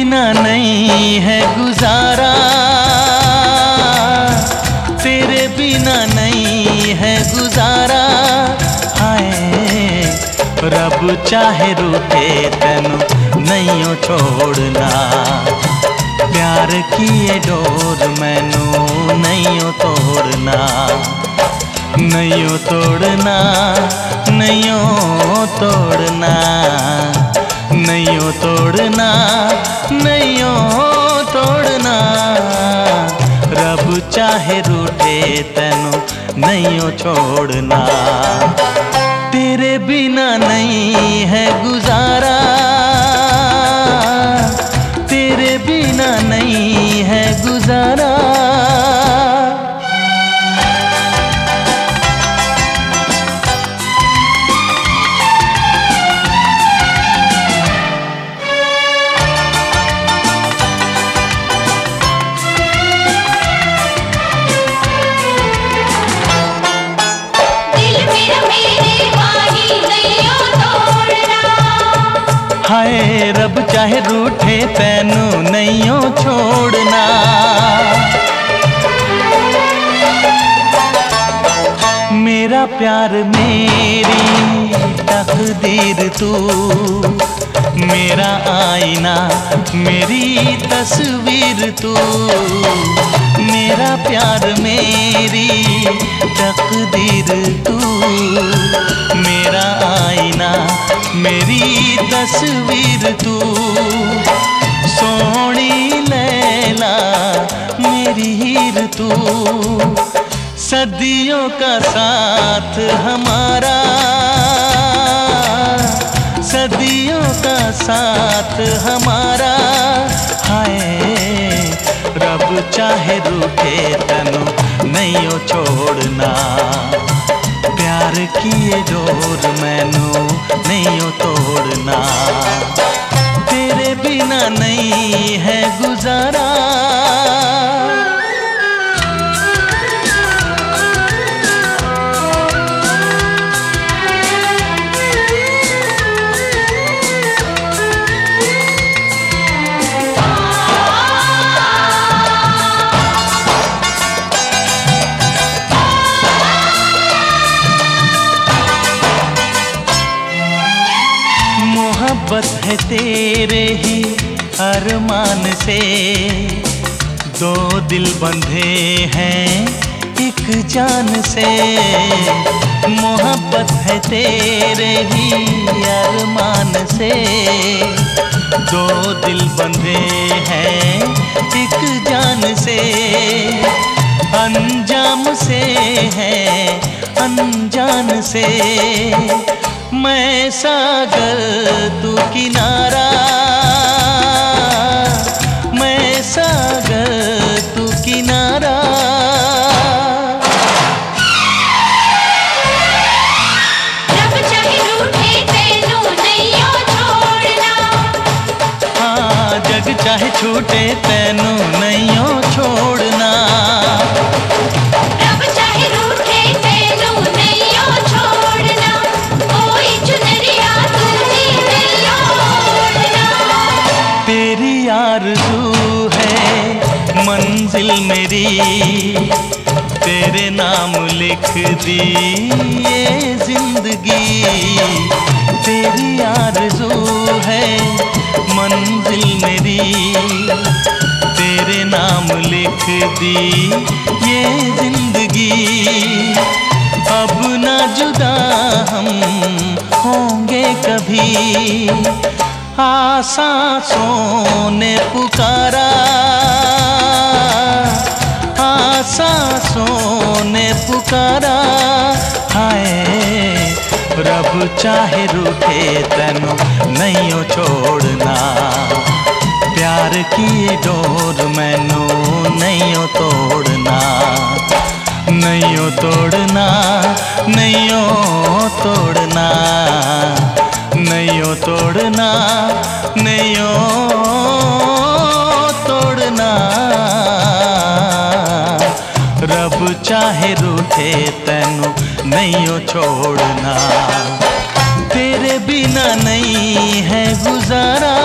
बिना नहीं है गुजारा, तेरे बिना नहीं है गुजारा। हाय रब चाहे रूठे तेनू नहीं छोड़ना, प्यार की ये डोर मैनू नहीं तोड़ना, नहीं तोड़ना, नहीं तोड़ना, नहीं तोड़ना, नहीं तोड़ना। रब चाहे रूठे तेनू नहीं छोड़ना, तेरे बिना नहीं है गुजारा, तेरे बिना नहीं है गुजारा। हाय रब चाहे रूठे तेनू नहीं छोड़ना, मेरा प्यार मेरी तकदीर तू, मेरा आईना मेरी तस्वीर तू, मेरा प्यार मेरी तकदीर तू, मेरा आईना मेरी तस्वीर तू। सोनी लैला मेरी हीर तू, सदियों का साथ हमारा, सदियों का साथ हमारा। हाय रब चाहे रूठे तेनू नहीं छोड़ना, प्यार की ये डोर मैनू नहीं तोड़ना, तेरे बिना नहीं है गुजारा। मोहब्बत है तेरे ही अरमान से, दो दिल बंधे हैं एक जान से। मोहब्बत है तेरे ही अरमान से, दो दिल बंधे हैं एक जान से। अंजाम से है अनजान से, मैं सागर तू किनारा, मैं सागर तू किनारा। रब चाहे रूठे तेनू नहीं छोड़ना, हाँ जग चाहे छूटे तेनू नहीं छोड़ना, रब चाहे रूठे तेनू नहीं छोड़ना, कोई चुनरिया तुझे नहीं ओढ़ना। तेरी आरज़ू है मंजिल मेरी, तेरे नाम लिख दी ये जिंदगी। तेरी आरज़ू है मंजिल मेरी, तेरे नाम लिख दी ये जिंदगी। अब ना जुदा हम होंगे कभी, सांसों ने पुकारा, सांसों ने पुकारा। हाय रब चाहे रूठे तेनू नहीं छोड़ना, प्यार की डोर मैनू नहीं तोड़ना, नहीं तोड़ना, नहीं तोड़ना, नहीं तोड़ना, नहीं तोड़ना। रब चाहे रूठे तेनू नहीं छोड़ना, तेरे बिना नहीं है गुजारा।